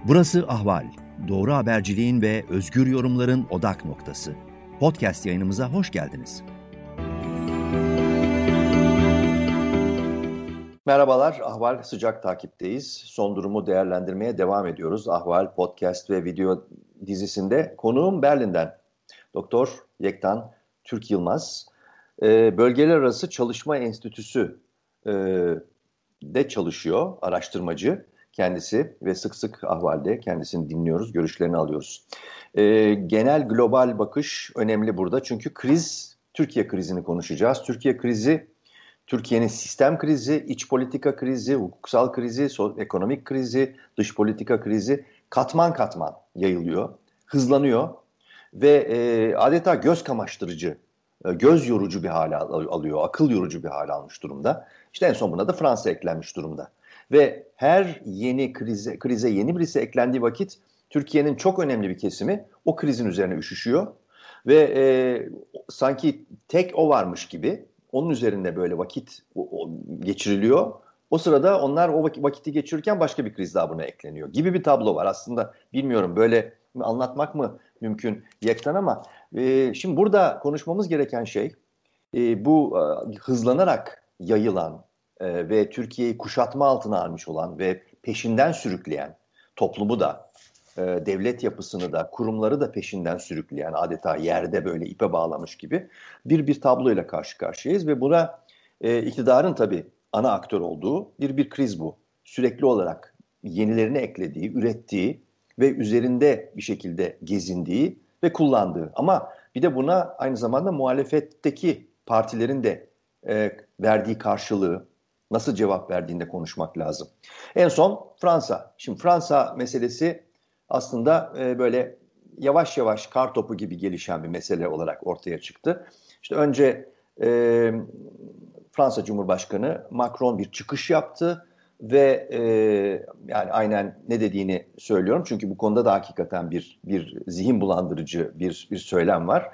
Burası Ahval. Doğru haberciliğin ve özgür yorumların odak noktası. Podcast yayınımıza hoş geldiniz. Merhabalar, Ahval sıcak takipteyiz. Son durumu değerlendirmeye devam ediyoruz. Ahval podcast ve video dizisinde konuğum Berlin'den Doktor Yektan Türk Yılmaz. Bölgeler Arası Çalışma Enstitüsü de çalışıyor, araştırmacı kendisi ve sık sık Ahval'de kendisini dinliyoruz, görüşlerini alıyoruz. Genel global bakış önemli burada çünkü Türkiye krizini konuşacağız. Türkiye krizi, Türkiye'nin sistem krizi, iç politika krizi, hukuksal krizi, ekonomik krizi, dış politika krizi katman katman yayılıyor, hızlanıyor ve adeta göz kamaştırıcı, göz yorucu bir hale alıyor, akıl yorucu bir hale almış durumda. İşte en son buna da Fransa eklenmiş durumda. Ve her yeni krize yeni birisi eklendiği vakit Türkiye'nin çok önemli bir kesimi o krizin üzerine üşüşüyor. Ve sanki tek o varmış gibi onun üzerinde böyle vakit geçiriliyor. O sırada onlar o vakiti geçirirken başka bir kriz daha buna ekleniyor gibi bir tablo var. Aslında bilmiyorum böyle anlatmak mı mümkün Yektan ama şimdi burada konuşmamız gereken şey bu hızlanarak yayılan ve Türkiye'yi kuşatma altına almış olan ve peşinden sürükleyen toplumu da devlet yapısını da kurumları da peşinden sürükleyen adeta yerde böyle ipe bağlamış gibi bir tabloyla karşı karşıyayız ve buna iktidarın tabii ana aktör olduğu bir kriz bu. Sürekli olarak yenilerini eklediği, ürettiği ve üzerinde bir şekilde gezindiği ve kullandığı. Ama bir de buna aynı zamanda muhalefetteki partilerin de verdiği karşılığı, nasıl cevap verdiğinde konuşmak lazım. En son Fransa. Şimdi Fransa meselesi aslında böyle yavaş yavaş kar topu gibi gelişen bir mesele olarak ortaya çıktı. İşte önce Fransa Cumhurbaşkanı Macron bir çıkış yaptı ve yani aynen ne dediğini söylüyorum çünkü bu konuda da hakikaten bir zihin bulandırıcı bir söylem var.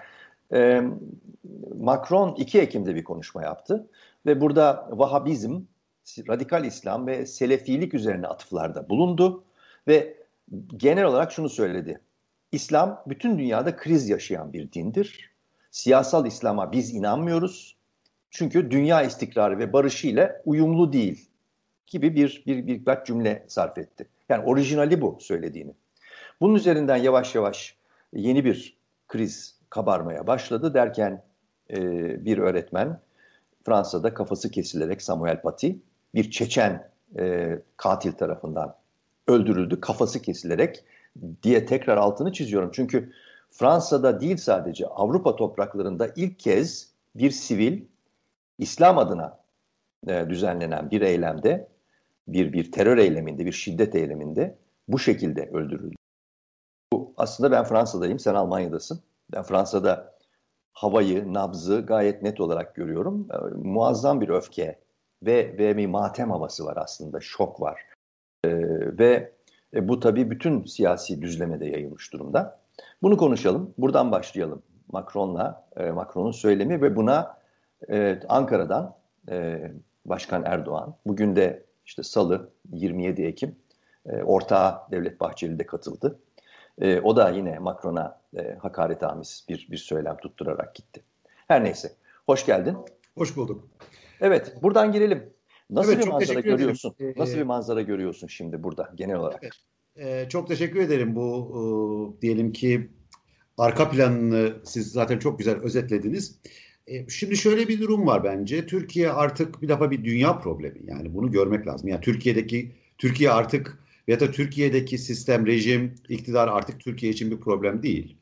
Macron 2 Ekim'de bir konuşma yaptı ve burada Vahabizm, radikal İslam ve Selefilik üzerine atıflarda bulundu ve genel olarak şunu söyledi. İslam bütün dünyada kriz yaşayan bir dindir. Siyasal İslam'a biz inanmıyoruz. Çünkü dünya istikrarı ve barışı ile uyumlu değil gibi birkaç cümle sarf etti. Yani orijinali bu söylediğini. Bunun üzerinden yavaş yavaş yeni bir kriz kabarmaya başladı derken bir öğretmen Fransa'da kafası kesilerek Samuel Paty bir Çeçen katil tarafından öldürüldü. Kafası kesilerek diye tekrar altını çiziyorum. Çünkü Fransa'da değil sadece Avrupa topraklarında ilk kez bir sivil İslam adına düzenlenen bir eylemde, bir terör eyleminde, bir şiddet eyleminde bu şekilde öldürüldü. Bu aslında ben Fransa'dayım, sen Almanya'dasın. Ben Fransa'da havayı, nabzı gayet net olarak görüyorum. Muazzam bir öfke ve bir matem havası var aslında, şok var. Ve bu tabii bütün siyasi düzlemede yayılmış durumda. Bunu konuşalım, buradan başlayalım. Macron'un söylemi ve buna Ankara'dan Başkan Erdoğan, bugün de işte Salı 27 Ekim ortağı Devlet Bahçeli de katıldı. O da yine Macron'a hakaretamiz bir söylem tutturarak gitti. Her neyse, hoş geldin. Hoş bulduk. Evet, buradan girelim. Nasıl evet, bir manzara görüyorsun? Nasıl bir manzara görüyorsun şimdi burada genel olarak? Çok teşekkür ederim bu diyelim ki arka planını siz zaten çok güzel özetlediniz. Şimdi şöyle bir durum var bence. Türkiye artık bir defa bir dünya problemi. Yani bunu görmek lazım. Yani Türkiye artık ya da Türkiye'deki sistem, rejim, iktidar artık Türkiye için bir problem değil.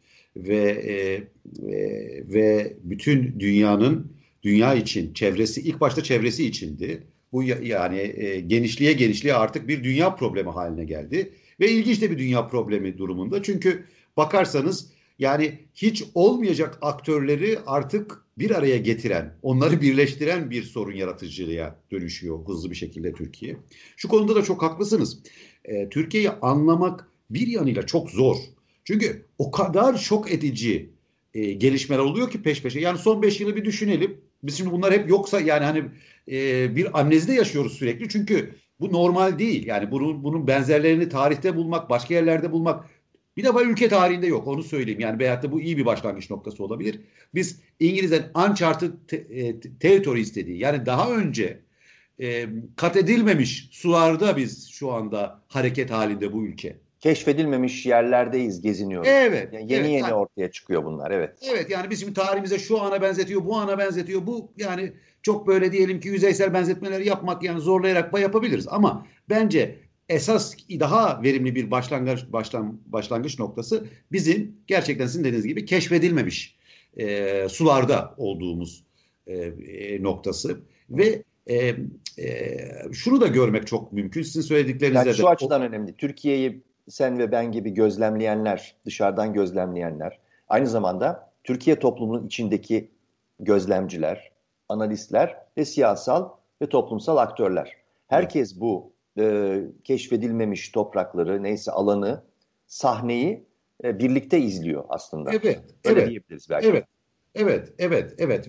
Ve bütün dünya için çevresi, ilk başta çevresi içindi. Bu yani genişliğe artık bir dünya problemi haline geldi. Ve ilginç de bir dünya problemi durumunda. Çünkü bakarsanız yani hiç olmayacak aktörleri artık bir araya getiren, onları birleştiren bir sorun yaratıcılığa dönüşüyor hızlı bir şekilde Türkiye. Şu konuda da çok haklısınız. Türkiye'yi anlamak bir yanıyla çok zor. Çünkü o kadar şok edici gelişmeler oluyor ki peş peşe. Yani son 5 yılı bir düşünelim. Biz şimdi bunlar hep yoksa yani hani bir amnezide yaşıyoruz sürekli. Çünkü bu normal değil. Yani bunun benzerlerini tarihte bulmak, başka yerlerde bulmak bir defa ülke tarihinde yok. Onu söyleyeyim. Yani veyahut da bu iyi bir başlangıç noktası olabilir. Biz İngilizlerin uncharted territory istediği yani daha önce kat edilmemiş sularda biz şu anda hareket halinde bu ülke. Keşfedilmemiş yerlerdeyiz, geziniyoruz. Evet, Yani yeni evet. yeni Yani, ortaya çıkıyor bunlar, evet. evet yani biz şimdi tarihimize şu ana benzetiyor, bu ana benzetiyor. Bu yani çok böyle diyelim ki yüzeysel benzetmeler yapmak yani zorlayarak yapabiliriz. Ama bence esas daha verimli bir başlangıç noktası bizim gerçekten sizin dediğiniz gibi keşfedilmemiş sularda olduğumuz noktası. Ve şunu da görmek çok mümkün. Sizin söylediklerinizde Yani de. şu açıdan önemli. Türkiye'yi sen ve ben gibi gözlemleyenler, dışarıdan gözlemleyenler, aynı zamanda Türkiye toplumunun içindeki gözlemciler, analistler ve siyasal ve toplumsal aktörler. Herkes bu keşfedilmemiş toprakları, neyse alanı, sahneyi birlikte izliyor aslında. Evet, Öyle evet, diyebiliriz belki. evet, evet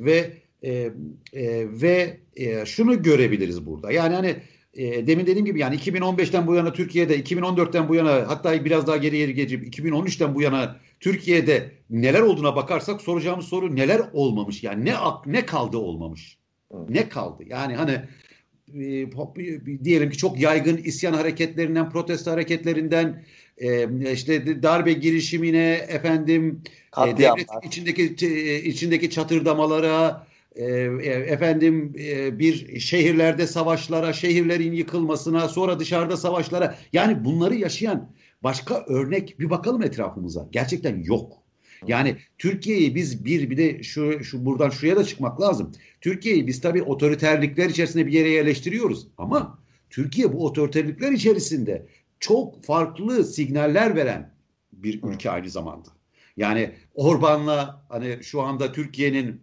ve şunu görebiliriz burada. Yani hani demin dediğim gibi yani 2015'ten bu yana Türkiye'de, 2014'ten bu yana hatta biraz daha geriye geçip 2013'ten bu yana Türkiye'de neler olduğuna bakarsak soracağımız soru neler olmamış yani ne kaldı olmamış? Hı. Ne kaldı? Yani hani diyelim ki çok yaygın isyan hareketlerinden, protesto hareketlerinden işte darbe girişimine efendim devletin Katliamlar. içindeki çatırdamalara efendim bir şehirlerde savaşlara, şehirlerin yıkılmasına, sonra dışarıda savaşlara yani bunları yaşayan başka örnek bir bakalım etrafımıza. Gerçekten yok. Yani Türkiye'yi biz bir de şu buradan şuraya da çıkmak lazım. Türkiye'yi biz tabii otoriterlikler içerisinde bir yere yerleştiriyoruz ama Türkiye bu otoriterlikler içerisinde çok farklı signaller veren bir Hı. ülke aynı zamanda. Yani Orban'la hani şu anda Türkiye'nin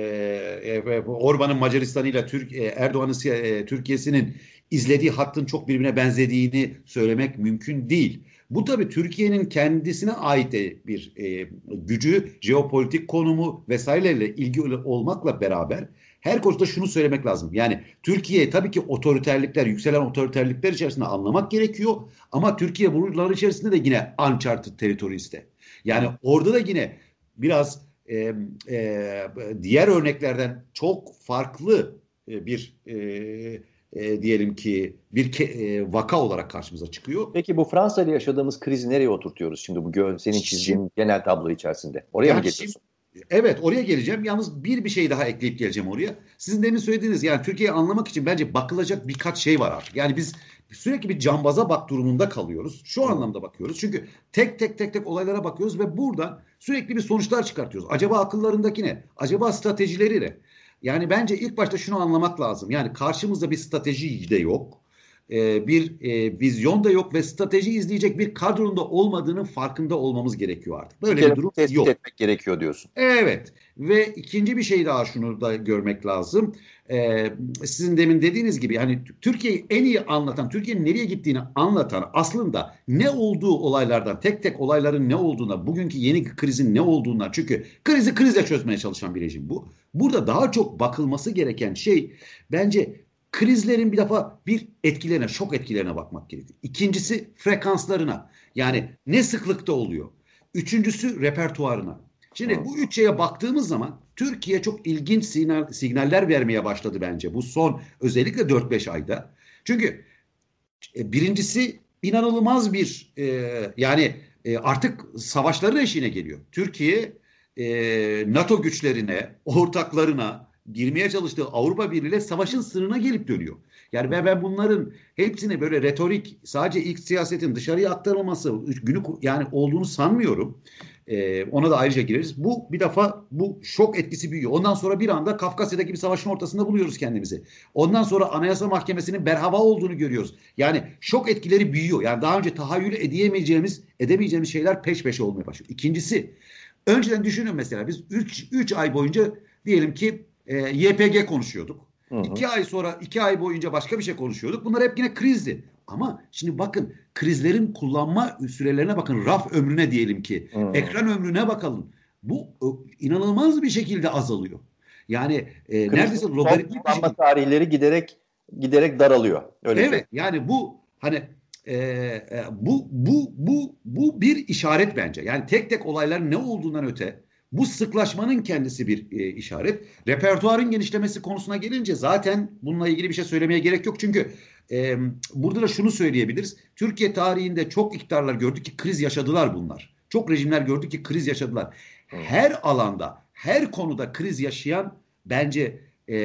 Orban'ın Macaristan'ıyla Erdoğan'ın Türkiye'sinin izlediği hattın çok birbirine benzediğini söylemek mümkün değil. Bu tabii Türkiye'nin kendisine ait bir gücü, jeopolitik konumu vesaireyle ilgili olmakla beraber her koşulda şunu söylemek lazım. Yani Türkiye tabii ki otoriterlikler, yükselen otoriterlikler içerisinde anlamak gerekiyor. Ama Türkiye bunların içerisinde de yine uncharted territories'te. Yani orada da yine biraz diğer örneklerden çok farklı bir diyelim ki bir vaka olarak karşımıza çıkıyor. Peki bu Fransa ile yaşadığımız krizi nereye oturtuyoruz şimdi bu senin çizdiğin genel tablo içerisinde? Oraya mı Yani geliyorsun? evet oraya geleceğim. Yalnız bir şey daha ekleyip geleceğim oraya. Sizin demin söylediğiniz yani Türkiye'yi anlamak için bence bakılacak birkaç şey var artık. Yani biz sürekli bir cambaza bak durumunda kalıyoruz. Şu Hı. anlamda bakıyoruz. Çünkü tek olaylara bakıyoruz ve buradan sürekli bir sonuçlar çıkartıyoruz. Acaba akıllarındaki ne? Acaba stratejileri ne? Yani bence ilk başta şunu anlamak lazım. Yani karşımızda bir strateji de yok. Bir vizyon da yok ve strateji izleyecek bir kadronun da olmadığının farkında olmamız gerekiyor artık. Bir Böyle bir kere durum bunu tespit yok. etmek gerekiyor diyorsun. Evet ve ikinci bir şey daha şunu da görmek lazım. Sizin demin dediğiniz gibi yani Türkiye'yi en iyi anlatan, Türkiye'nin nereye gittiğini anlatan aslında ne olduğu olaylardan, tek olayların ne olduğuna, bugünkü yeni krizin ne olduğundan çünkü krizi krizle çözmeye çalışan bir rejim bu. Burada daha çok bakılması gereken şey bence krizlerin bir defa bir etkilerine, şok etkilerine bakmak gerekiyor. İkincisi frekanslarına yani ne sıklıkta oluyor. Üçüncüsü repertuarına. Şimdi bu üç şeye baktığımız zaman Türkiye çok ilginç signaller vermeye başladı bence bu son özellikle 4-5 ayda. Çünkü birincisi inanılmaz bir yani artık savaşların eşiğine geliyor. Türkiye NATO güçlerine, ortaklarına girmeye çalıştığı Avrupa Birliği ile savaşın sınırına gelip dönüyor. Yani ben bunların hepsini böyle retorik sadece ilk siyasetin dışarıya aktarılması günü yani olduğunu sanmıyorum. Ona da ayrıca gireriz. Bu bir defa bu şok etkisi büyüyor. Ondan sonra bir anda Kafkasya'daki bir savaşın ortasında buluyoruz kendimizi. Ondan sonra Anayasa Mahkemesi'nin berhava olduğunu görüyoruz. Yani şok etkileri büyüyor. Yani daha önce tahayyül edemeyeceğimiz şeyler peş peşe olmaya başlıyor. İkincisi, önceden düşünün mesela biz 3 ay boyunca diyelim ki YPG konuşuyorduk. Hı hı. 2 ay sonra 2 ay boyunca başka bir şey konuşuyorduk. Bunlar hep yine krizdi. Ama şimdi bakın krizlerin kullanma sürelerine bakın. Raf ömrüne diyelim ki. Hı. Ekran ömrüne bakalım. Bu inanılmaz bir şekilde azalıyor. Yani neredeyse Krizin logaritmik bir sonlanma şekilde. tarihleri giderek daralıyor. Öyle Evet, yani bu hani bu bir işaret bence. Yani tek tek olayların ne olduğundan öte bu sıklaşmanın kendisi bir işaret. Repertuarın genişlemesi konusuna gelince zaten bununla ilgili bir şey söylemeye gerek yok. Çünkü e, burada da şunu söyleyebiliriz. Türkiye tarihinde çok iktidarlar gördük ki kriz yaşadılar bunlar. Çok rejimler gördük ki kriz yaşadılar. Hı. Her alanda, her konuda kriz yaşayan bence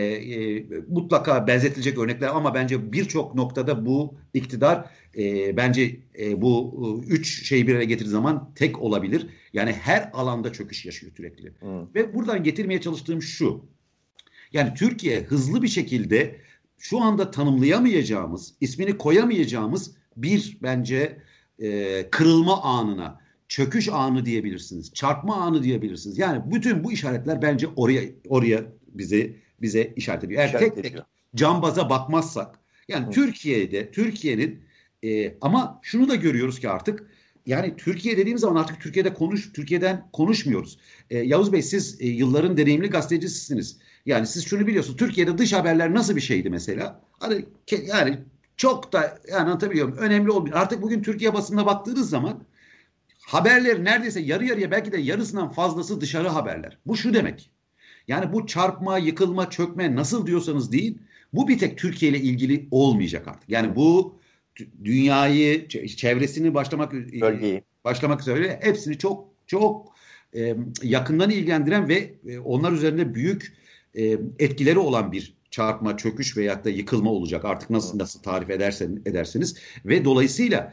mutlaka benzetilecek örnekler ama bence birçok noktada bu iktidar bence bu üç şeyi bir araya getirdiği zaman tek olabilir. Yani her alanda çöküş yaşıyor sürekli. Hı. Ve buradan getirmeye çalıştığım şu. Yani Türkiye hızlı bir şekilde şu anda tanımlayamayacağımız, ismini koyamayacağımız bir bence kırılma anına, çöküş anı diyebilirsiniz, çarpma anı diyebilirsiniz. Yani bütün bu işaretler bence oraya bize işaret ediyor. Eğer İşaret tek tek ediyor. cambaza bakmazsak, yani Hı. Türkiye'nin ama şunu da görüyoruz ki artık yani Türkiye dediğimiz zaman artık Türkiye'den konuşmuyoruz. Yavuz Bey siz yılların deneyimli gazetecisiniz. Yani siz şunu biliyorsunuz. Türkiye'de dış haberler nasıl bir şeydi mesela? Hani yani çok da yani anlatabiliyorum. Önemli olmuyor. Artık bugün Türkiye basınına baktığınız zaman haberler neredeyse yarı yarıya belki de yarısından fazlası dışarı haberler. Bu şu demek. Yani bu çarpma, yıkılma, çökme nasıl diyorsanız deyin. Bu bir tek Türkiye ile ilgili olmayacak artık. Yani bu dünyayı, çevresini Bölgeyi. başlamak üzere hepsini çok çok yakından ilgilendiren ve onlar üzerinde büyük etkileri olan bir çarpma, çöküş veyahut da yıkılma olacak. Artık nasıl tarif ederseniz ve dolayısıyla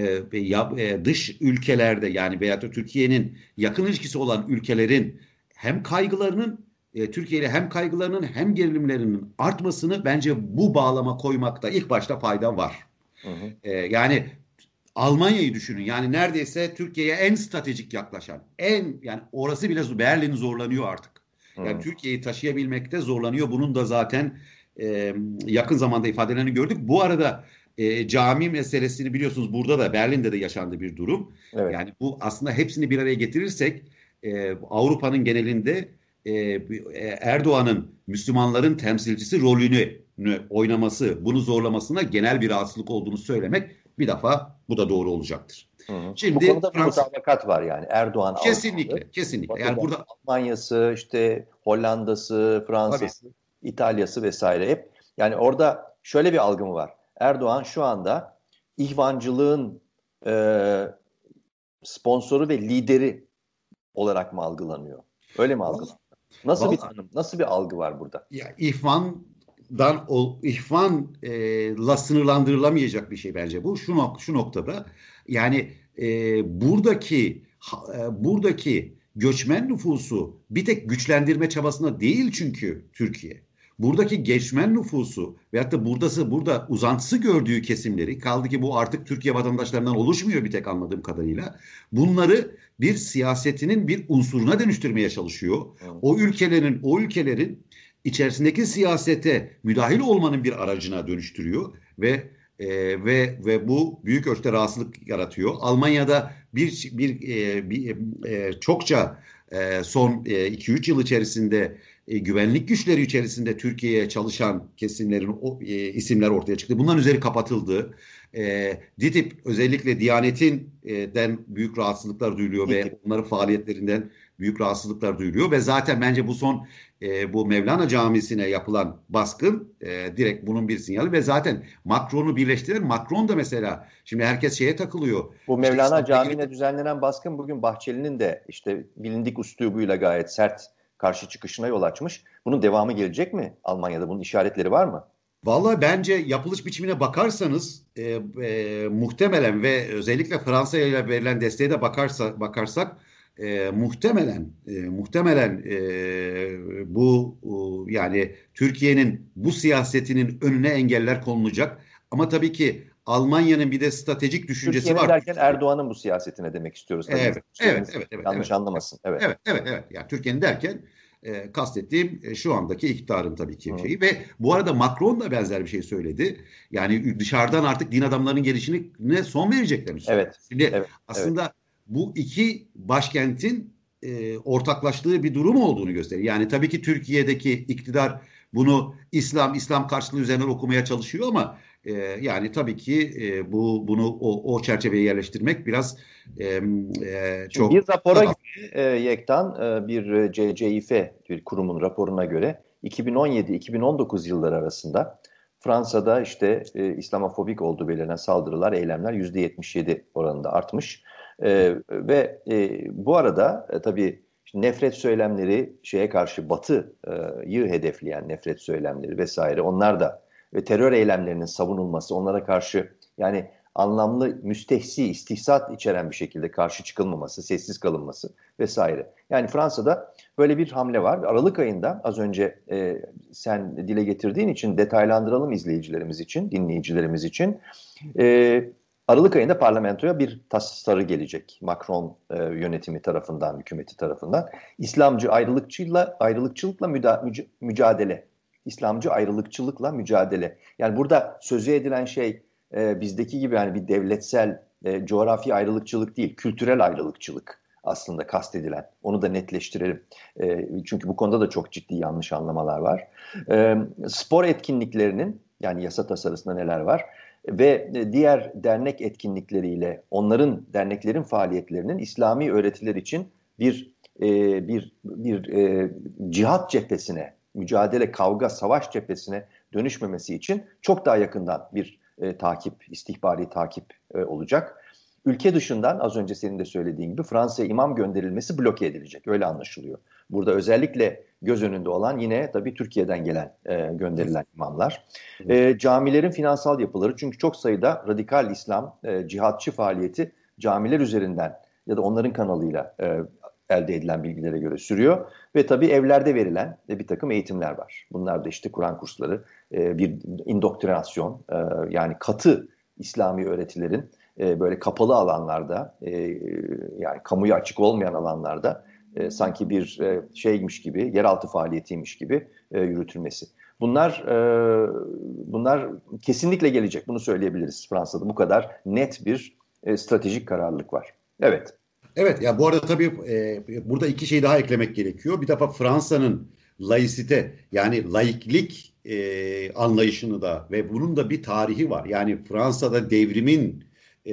dış ülkelerde yani veyahut da Türkiye'nin yakın ilişkisi olan ülkelerin hem kaygılarının Türkiye ile hem kaygılarının hem gerilimlerinin artmasını bence bu bağlama koymakta ilk başta fayda var. Hı hı. Yani Almanya'yı düşünün. Yani neredeyse Türkiye'ye en stratejik yaklaşan, yani orası bile Berlin zorlanıyor artık. Yani Hı. Türkiye'yi taşıyabilmekte zorlanıyor. Bunun da zaten yakın zamanda ifadelerini gördük. Bu arada cami meselesini biliyorsunuz burada da Berlin'de de yaşandı bir durum. Evet. Yani bu aslında hepsini bir araya getirirsek Avrupa'nın genelinde Erdoğan'ın Müslümanların temsilcisi rolünü oynaması, bunu zorlamasına genel bir rahatsızlık olduğunu söylemek bir defa bu da doğru olacaktır. Hı hı. Bu Şimdi konuda bir Fransa mutabakat var yani. Erdoğan Avrupalı, kesinlikle. Yani Batı'da burada Almanya'sı, işte Hollanda'sı, tabii Fransa'sı, İtalya'sı vesaire hep. Yani orada şöyle bir algı mı var? Erdoğan şu anda ihvancılığın e, sponsoru ve lideri olarak mı algılanıyor? Öyle mi algılanıyor? Nasıl bir vallahi tanım, nasıl bir algı var burada? ya ihvanla sınırlandırılamayacak bir şey bence bu. Şu noktada yani buradaki göçmen nüfusu bir tek güçlendirme çabasında değil çünkü Türkiye. Buradaki göçmen nüfusu veyahut da burada uzantısı gördüğü kesimleri kaldı ki bu artık Türkiye vatandaşlarından oluşmuyor bir tek anladığım kadarıyla. Bunları bir siyasetinin bir unsuruna dönüştürmeye çalışıyor. Hı. O ülkelerin içerisindeki siyasete müdahil olmanın bir aracına dönüştürüyor ve bu büyük ölçüde rahatsızlık yaratıyor. Almanya'da çokça son 2-3 yıl içerisinde güvenlik güçleri içerisinde Türkiye'ye çalışan kesimlerin isimler ortaya çıktı. Bunların üzeri kapatıldı. DİTİB özellikle Diyanet'den büyük rahatsızlıklar duyuluyor ve DİTİB. onların faaliyetlerinden büyük rahatsızlıklar duyuluyor ve zaten bence bu Mevlana Camisi'ne yapılan baskın direkt bunun bir sinyali ve zaten Macron'u birleştiren Macron da mesela şimdi herkes şeye takılıyor. Bu İşte Mevlana Camii'ne düzenlenen baskın bugün Bahçeli'nin de işte bilindik üslubuyla gayet sert karşı çıkışına yol açmış. Bunun devamı gelecek mi Almanya'da? Bunun işaretleri var mı? Vallahi bence yapılış biçimine bakarsanız muhtemelen ve özellikle Fransa'ya ile verilen desteğe de bakarsak muhtemelen yani Türkiye'nin bu siyasetinin önüne engeller konulacak. Ama tabii ki Almanya'nın bir de stratejik düşüncesi Türkiye'nin var. derken Erdoğan'ın bu siyasetine demek istiyoruz tabii. Evet. Yanlış anlamasın. Evet. Evet. Yani Türkiye'nin derken kastettiğim şu andaki iktidarın tabii ki Hı. şeyi ve bu arada Macron da benzer bir şey söyledi. Yani dışarıdan artık din adamlarının gelişine son vereceklerini söyledi. Evet. Şimdi Evet. Evet. aslında bu iki başkentin ortaklaştığı bir durum olduğunu gösteriyor. Yani tabii ki Türkiye'deki iktidar bunu İslam karşılığı üzerinden okumaya çalışıyor ama yani tabii ki bunu o çerçeveye yerleştirmek biraz Bir çok rapora taraf. göre Yektan, bir CCİF bir kurumun raporuna göre 2017-2019 yılları arasında Fransa'da işte İslamofobik olduğu belirlenen saldırılar, eylemler %77 oranında artmış. Bu arada tabii işte nefret söylemleri şeye karşı Batı'yı hedefleyen nefret söylemleri vesaire onlar da ve terör eylemlerinin savunulması onlara karşı yani anlamlı müstehsi, istihzat içeren bir şekilde karşı çıkılmaması, sessiz kalınması vesaire. Yani Fransa'da böyle bir hamle var. Aralık ayında az önce sen dile getirdiğin için detaylandıralım izleyicilerimiz için, dinleyicilerimiz için. E, Aralık ayında parlamentoya bir tasarı gelecek Macron yönetimi tarafından, hükümeti tarafından. İslamcı ayrılıkçılıkla mücadele. İslamcı ayrılıkçılıkla mücadele. Yani burada sözü edilen şey bizdeki gibi yani bir devletsel coğrafi ayrılıkçılık değil, kültürel ayrılıkçılık aslında kastedilen. Onu da netleştirelim. Çünkü bu konuda da çok ciddi yanlış anlamalar var. Spor etkinliklerinin yani yasa tasarısında neler var ve diğer dernek etkinlikleriyle onların derneklerin faaliyetlerinin İslami öğretiler için bir cihat cephesine, mücadele, kavga, savaş cephesine dönüşmemesi için çok daha yakından bir istihbari takip olacak. Ülke dışından az önce senin de söylediğin gibi Fransa'ya imam gönderilmesi bloke edilecek. Öyle anlaşılıyor. Burada özellikle göz önünde olan yine tabii Türkiye'den gelen gönderilen imamlar. Camilerin finansal yapıları çünkü çok sayıda radikal İslam, cihatçı faaliyeti camiler üzerinden ya da onların kanalıyla elde edilen bilgilere göre sürüyor. Ve tabii evlerde verilen bir takım eğitimler var. Bunlar da işte Kur'an kursları, bir indoktrinasyon yani katı İslami öğretilerin böyle kapalı alanlarda yani kamuya açık olmayan alanlarda sanki bir şeymiş gibi yeraltı faaliyetiymiş gibi yürütülmesi. Bunlar kesinlikle gelecek. Bunu söyleyebiliriz Fransa'da. Bu kadar net bir stratejik kararlılık var. Evet. Evet ya bu arada tabii burada iki şey daha eklemek gerekiyor. Bir defa Fransa'nın laisite yani laiklik anlayışını da ve bunun da bir tarihi var. Yani Fransa'da devrimin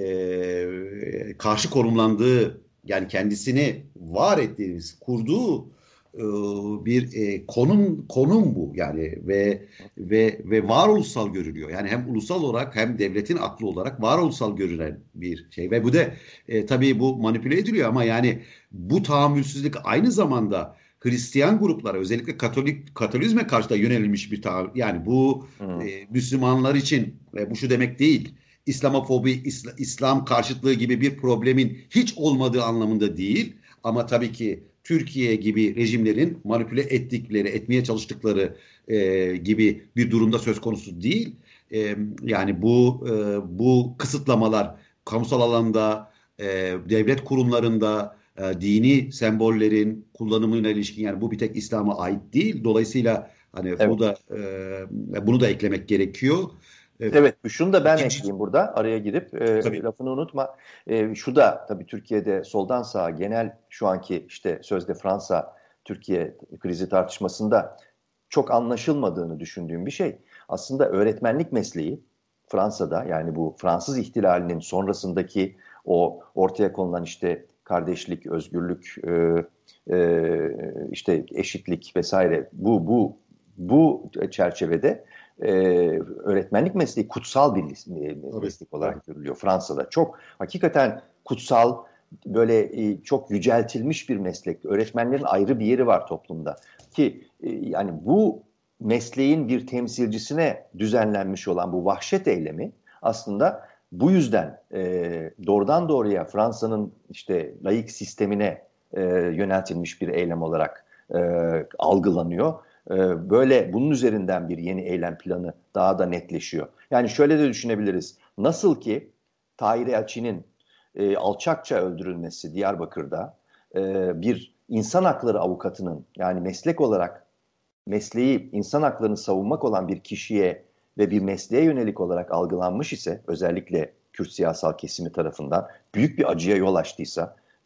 karşı konumlandığı yani kendisini var ettiğimiz kurduğu bir konum bu yani ve varoluşsal görülüyor. Yani hem ulusal olarak hem devletin aklı olarak varoluşsal görülen bir şey ve bu da tabii bu manipüle ediliyor ama yani bu tahammülsüzlük aynı zamanda Hristiyan gruplara özellikle Katolizme karşı da yönelilmiş bir tahammül. Yani bu Müslümanlar için bu şu demek değil. İslamofobi, İslam karşıtlığı gibi bir problemin hiç olmadığı anlamında değil. Ama tabii ki Türkiye gibi rejimlerin manipüle etmeye çalıştıkları gibi bir durumda söz konusu değil. Yani bu kısıtlamalar kamusal alanda, devlet kurumlarında dini sembollerin kullanımına ilişkin yani bu bir tek İslam'a ait değil. Dolayısıyla hani Evet. bunu da eklemek gerekiyor. Evet, şunu da ben İkinci ekleyeyim burada araya girip tabii. lafını unutma. Şu da tabii Türkiye'de soldan sağa genel şu anki işte sözde Fransa-Türkiye krizi tartışmasında çok anlaşılmadığını düşündüğüm bir şey. Aslında öğretmenlik mesleği Fransa'da yani bu Fransız ihtilalinin sonrasındaki o ortaya konulan işte kardeşlik, özgürlük, işte eşitlik vesaire bu çerçevede öğretmenlik mesleği kutsal bir Tabii, meslek tabii. olarak görülüyor Fransa'da. Çok hakikaten kutsal, böyle çok yüceltilmiş bir meslek. Öğretmenlerin ayrı bir yeri var toplumda. Ki yani bu mesleğin bir temsilcisine düzenlenmiş olan bu vahşet eylemi aslında bu yüzden doğrudan doğruya Fransa'nın işte laik sistemine yöneltilmiş bir eylem olarak algılanıyor. Böyle bunun üzerinden bir yeni eylem planı daha da netleşiyor. Yani şöyle de düşünebiliriz. Nasıl ki Tahir Elçi'nin alçakça öldürülmesi Diyarbakır'da bir insan hakları avukatının yani meslek olarak mesleği insan haklarını savunmak olan bir kişiye ve bir mesleğe yönelik olarak algılanmış ise özellikle Kürt siyasal kesimi tarafından büyük bir acıya yol açtıysa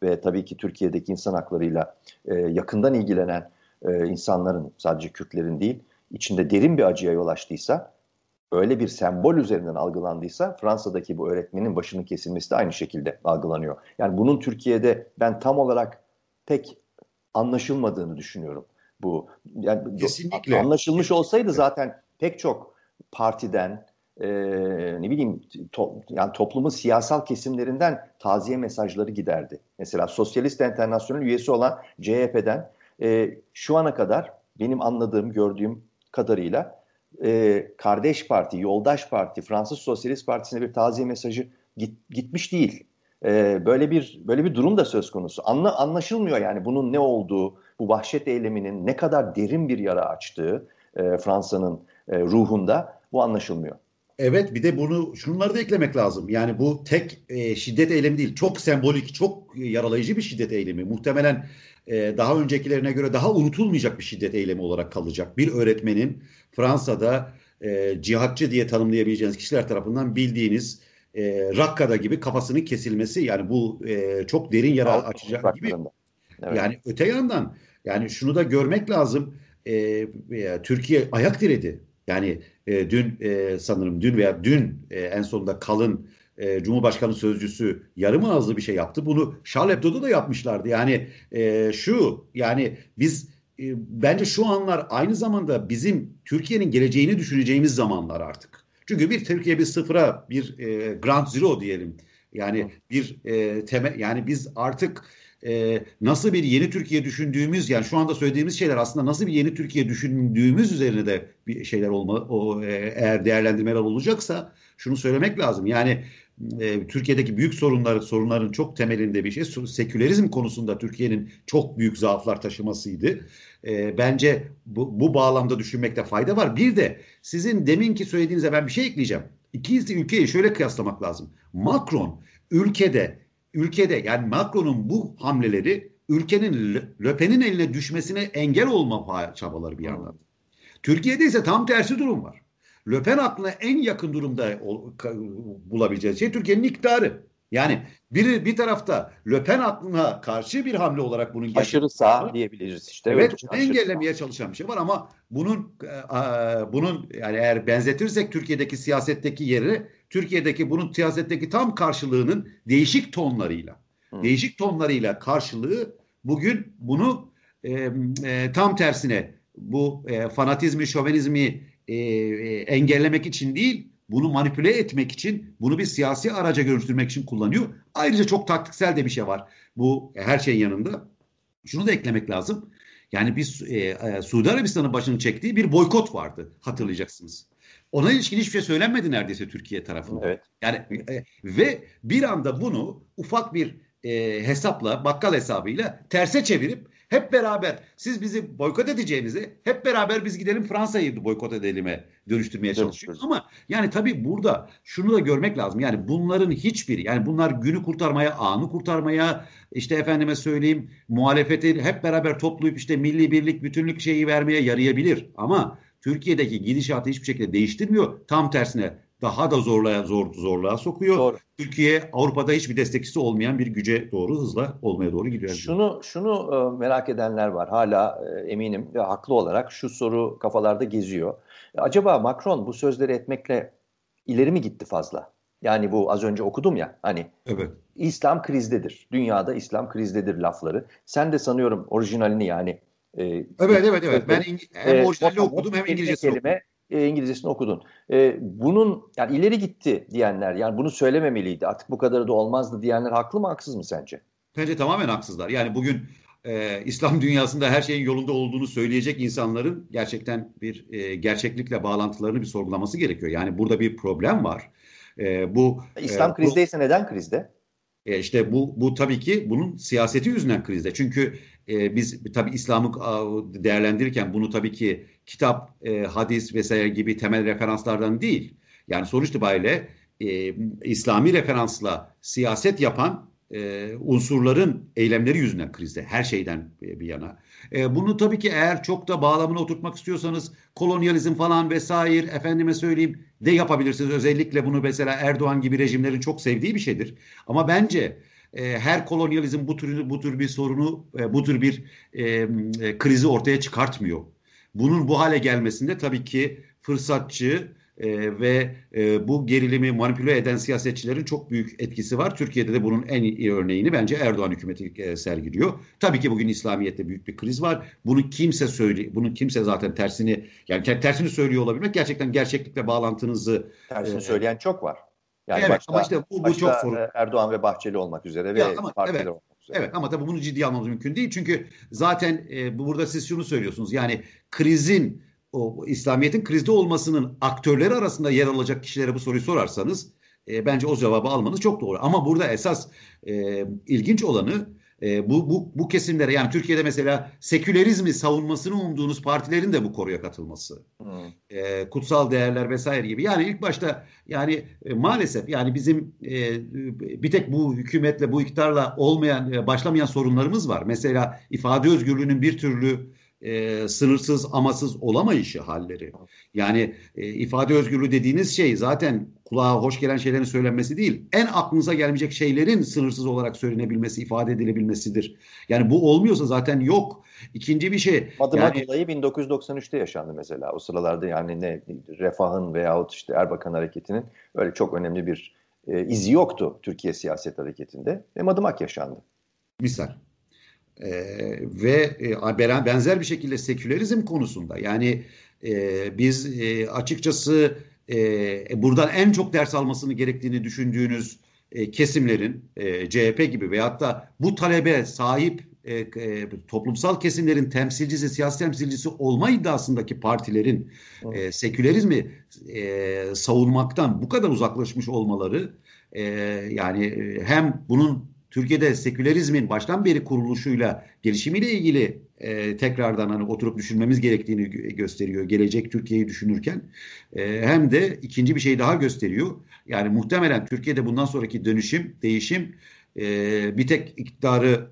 ve tabii ki Türkiye'deki insan haklarıyla yakından ilgilenen insanların, sadece Kürtlerin değil, içinde derin bir acıya yol açtıysa, öyle bir sembol üzerinden algılandıysa, Fransa'daki bu öğretmenin başının kesilmesi de aynı şekilde algılanıyor. Yani bunun Türkiye'de ben tam olarak pek anlaşılmadığını düşünüyorum. Bu yani Kesinlikle. anlaşılmış olsaydı zaten pek çok partiden, ne bileyim, yani toplumun siyasal kesimlerinden taziye mesajları giderdi. Mesela Sosyalist Enternasyonel üyesi olan CHP'den şu ana kadar benim anladığım, gördüğüm kadarıyla kardeş parti, yoldaş parti, Fransız Sosyalist Partisi'ne bir taziye mesajı gitmiş değil. Böyle bir durum da söz konusu. Anlaşılmıyor yani bunun ne olduğu, bu vahşet eyleminin ne kadar derin bir yara açtığı Fransa'nın ruhunda, bu anlaşılmıyor. Evet, bir de şunları da eklemek lazım. Yani bu tek şiddet eylemi değil. Çok sembolik, çok yaralayıcı bir şiddet eylemi. Muhtemelen daha öncekilerine göre daha unutulmayacak bir şiddet eylemi olarak kalacak. Bir öğretmenin Fransa'da cihatçı diye tanımlayabileceğiniz kişiler tarafından bildiğiniz Rakka'da gibi kafasının kesilmesi. Yani bu çok derin yara açacak gibi. Evet. Yani öte yandan yani şunu da görmek lazım. Türkiye ayak diredi. Yani dün sanırım dün en sonunda kalın Cumhurbaşkanı sözcüsü yarım ağızlı bir şey yaptı. Bunu Charlie Hebdo'da da yapmışlardı. Yani yani biz bence şu anlar aynı zamanda bizim Türkiye'nin geleceğini düşüneceğimiz zamanlar artık. Çünkü bir Türkiye bir sıfıra bir ground zero diyelim. Yani bir temel, yani biz artık nasıl bir yeni Türkiye düşündüğümüz, yani şu anda söylediğimiz şeyler aslında nasıl bir yeni Türkiye düşündüğümüz üzerine de bir şeyler eğer değerlendirmeler olacaksa şunu söylemek lazım. Yani Türkiye'deki büyük sorunların çok temelinde bir şey sekülerizm konusunda Türkiye'nin çok büyük zaaflar taşımasıydı. Bence bu bağlamda düşünmekte fayda var. Bir de sizin deminki söylediğinize ben bir şey ekleyeceğim. İki ülkeyi şöyle kıyaslamak lazım. Macron ülkede yani Macron'un bu hamleleri ülkenin Le Pen'in eline düşmesine engel olma çabaları bir yandan. Türkiye'de ise tam tersi durum var. Le Pen aklına en yakın durumda bulabileceğiz şey Türkiye'nin iktidarı. Yani bir tarafta Le Pen aklına karşı bir hamle olarak bunun Aşırı sağ diyebiliriz işte. Evet, onu engellemeye çalışan bir şey var ama bunun yani eğer benzetirsek Türkiye'deki siyasetteki yeri, Türkiye'deki bunun siyasetteki tam karşılığının değişik tonlarıyla karşılığı bugün bunu tam tersine bu fanatizmi, şovenizmi engellemek için değil, bunu manipüle etmek için, bunu bir siyasi araca dönüştürmek için kullanıyor. Ayrıca çok taktiksel de bir şey var bu her şeyin yanında. Şunu da eklemek lazım. Yani biz Suudi Arabistan'ın başını çektiği bir boykot vardı, hatırlayacaksınız. Ona ilişkin hiçbir şey söylenmedi neredeyse Türkiye tarafından. Evet. Yani ve bir anda bunu ufak bir hesapla, bakkal hesabıyla terse çevirip hep beraber siz bizi boykot edeceğinizi hep beraber biz gidelim Fransa'yı boykot edelim'e dönüştürmeye çalışıyor. Ama yani tabii burada şunu da görmek lazım. Yani bunların hiçbiri, yani bunlar günü kurtarmaya, anı kurtarmaya, işte efendime söyleyeyim muhalefeti hep beraber toplayıp işte milli birlik, bütünlük şeyi vermeye yarayabilir. Ama Türkiye'deki gidişatı hiçbir şekilde değiştirmiyor. Tam tersine daha da zorluğa sokuyor. Doğru. Türkiye Avrupa'da hiçbir destekçisi olmayan bir güce doğru hızla olmaya doğru gidiyor. Şunu merak edenler var. Hala eminim ve haklı olarak şu soru kafalarda geziyor. Acaba Macron bu sözleri etmekle ileri mi gitti fazla? Yani bu az önce okudum ya, hani evet. İslam krizdedir. Dünyada İslam krizdedir lafları. Sen de sanıyorum orijinalini yani evet. Ben hem orijinalini okudum hem İngilizcesini okudum. İngilizcesini okudun. Bunun yani ileri gitti diyenler, yani bunu söylememeliydi, artık bu kadarı da olmazdı diyenler haklı mı haksız mı sence? Bence tamamen haksızlar. Yani bugün İslam dünyasında her şeyin yolunda olduğunu söyleyecek insanların gerçekten bir gerçeklikle bağlantılarını bir sorgulaması gerekiyor. Yani burada bir problem var. İslam krizdeyse neden krizde? İşte bu tabii ki bunun siyaseti yüzünden krizde. Çünkü biz tabii İslam'ı değerlendirirken bunu tabii ki kitap, hadis vesaire gibi temel referanslardan değil. Yani sonuç itibariyle İslami referansla siyaset yapan unsurların eylemleri yüzünden krizde. Her şeyden bir yana. Bunu tabii ki eğer çok da bağlamına oturtmak istiyorsanız kolonyalizm falan vesaire efendime söyleyeyim de yapabilirsiniz. Özellikle bunu mesela Erdoğan gibi rejimlerin çok sevdiği bir şeydir. Ama bence her kolonyalizm bu tür bir sorunu, bu tür bir krizi ortaya çıkartmıyor. Bunun bu hale gelmesinde tabii ki fırsatçı ve bu gerilimi manipüle eden siyasetçilerin çok büyük etkisi var. Türkiye'de de bunun en iyi örneğini bence Erdoğan hükümeti sergiliyor. Tabii ki bugün İslamiyet'te büyük bir kriz var. Bunun kimse zaten tersini söylüyor olabilmek gerçekten gerçeklikle bağlantınızı Tersini söyleyen çok var. Yani evet ama işte bu çok sorun. Erdoğan ve Bahçeli olmak üzere Ya ve ama partiler evet. olmak üzere. Evet ama tabii bunu ciddiye almamız mümkün değil. Çünkü zaten burada siz şunu söylüyorsunuz. Yani krizin, o İslamiyet'in krizde olmasının aktörleri arasında yer alacak kişilere bu soruyu sorarsanız bence o cevabı almanız çok doğru. Ama burada esas ilginç olanı bu kesimlere, yani Türkiye'de mesela sekülerizmi savunmasını umduğunuz partilerin de bu konuya katılması. Hmm. Kutsal değerler vesaire gibi. Yani ilk başta yani maalesef yani bizim bir tek bu hükümetle, bu iktidarla başlamayan sorunlarımız var. Mesela ifade özgürlüğünün bir türlü sınırsız, amasız olamayışı halleri. Yani ifade özgürlüğü dediğiniz şey zaten kulağa hoş gelen şeylerin söylenmesi değil. En aklınıza gelmeyecek şeylerin sınırsız olarak söylenebilmesi, ifade edilebilmesidir. Yani bu olmuyorsa zaten yok. İkinci bir şey. Madımak Yani olayı 1993'te yaşandı mesela. O sıralarda yani Refah'ın veyahut işte Erbakan hareketinin öyle çok önemli bir izi yoktu Türkiye siyaset hareketinde. Ve Madımak yaşandı. misal. Ve benzer bir şekilde sekülerizm konusunda yani biz açıkçası buradan en çok ders almasını gerektiğini düşündüğünüz kesimlerin CHP gibi veyahut da bu talebe sahip toplumsal kesimlerin temsilcisi, siyasi temsilcisi olma iddiasındaki partilerin sekülerizmi savunmaktan bu kadar uzaklaşmış olmaları yani hem bunun Türkiye'de sekülerizmin baştan beri kuruluşuyla, gelişimiyle ilgili tekrardan hani oturup düşünmemiz gerektiğini gösteriyor. Gelecek Türkiye'yi düşünürken hem de ikinci bir şey daha gösteriyor. Yani muhtemelen Türkiye'de bundan sonraki değişim bir tek iktidarı